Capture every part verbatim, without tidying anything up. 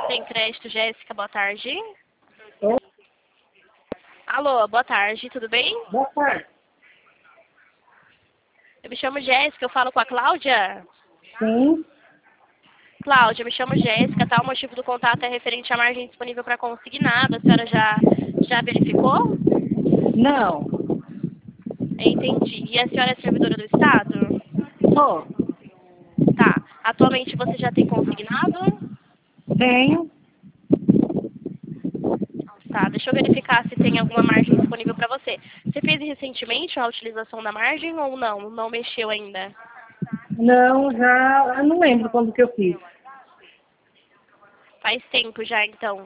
Tem crédito, Jéssica, boa tarde. Oi, Alô, boa tarde, tudo bem? boa tarde. Eu me chamo Jéssica, eu falo com a Cláudia. Sim, Cláudia, eu me chamo Jéssica, tá? O motivo do contato é referente à margem disponível para consignado. A senhora já, já verificou? não. Entendi. E a senhora é servidora do Estado? Sou. Tá. Atualmente você já tem consignado? Tenho. Tá, deixa eu verificar se tem alguma margem disponível para você. Você fez recentemente a utilização da margem ou não? Não mexeu ainda? Não, já. Eu não lembro quando que eu fiz. Faz tempo já, então.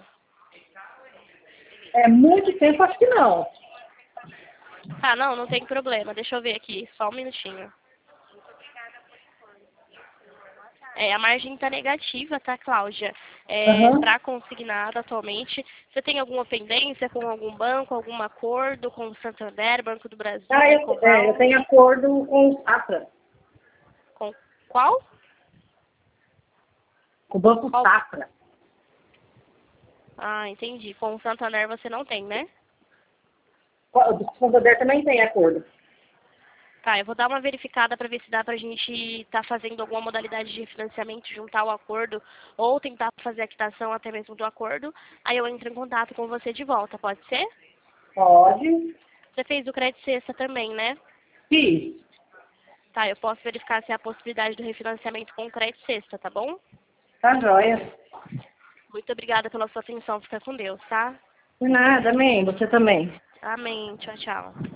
É muito tempo, acho que não. Tá, não, não tem problema. Deixa eu ver aqui, só um minutinho. É, a margem está negativa, tá, Cláudia? É, Aham. para consignado atualmente. Você tem alguma pendência com algum banco, algum acordo com o Santander, Banco do Brasil, Ah, eu, é, eu Ecoval? tenho acordo com o Safra. Com qual? Com o Banco Qual? Safra. Ah, entendi. Com o Santander você não tem, né? O do Santander também tem acordo. Tá, eu vou dar uma verificada para ver se dá para a gente estar fazendo alguma modalidade de refinanciamento, juntar o acordo ou tentar fazer a quitação até mesmo do acordo. Aí eu entro em contato com você de volta, pode ser? Pode. Você fez o crédito sexta também, né? Fiz. Tá, eu posso verificar se há a possibilidade do refinanciamento com crédito sexta, tá bom? Tá joia. Muito obrigada pela sua atenção. Fica com Deus, tá? De nada, amém. Você também. Amém. Tchau, tchau.